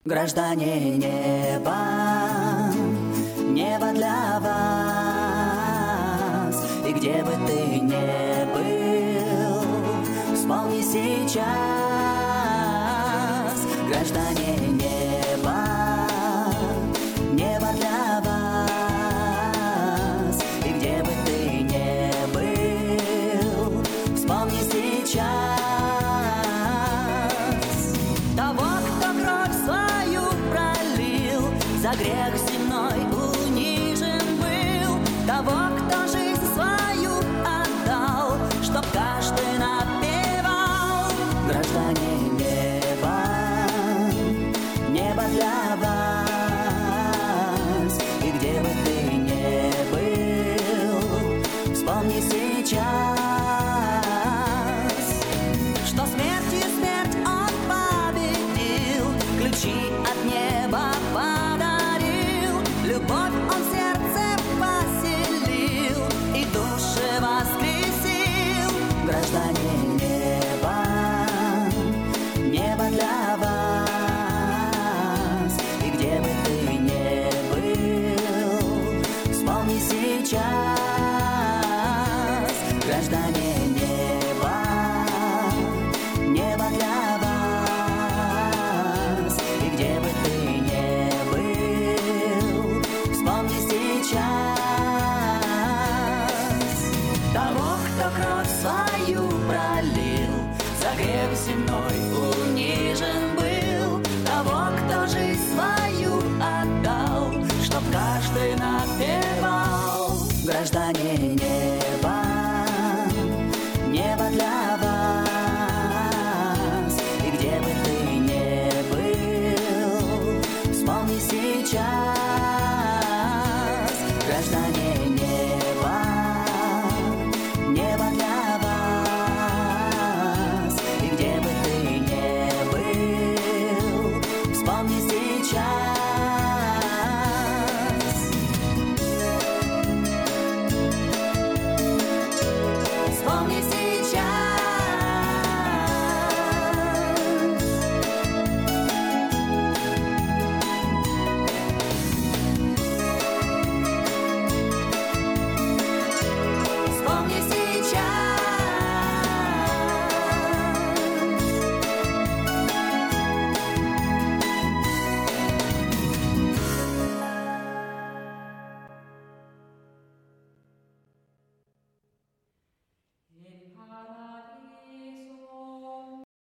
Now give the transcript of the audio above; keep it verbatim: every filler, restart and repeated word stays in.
Граждане неба, небо для вас. И где бы ты ни был, вспомни сейчас. Граждане неба, небо для вас. И где бы ты ни был, вспомни сейчас. За грех земной унижен был, того, кто жил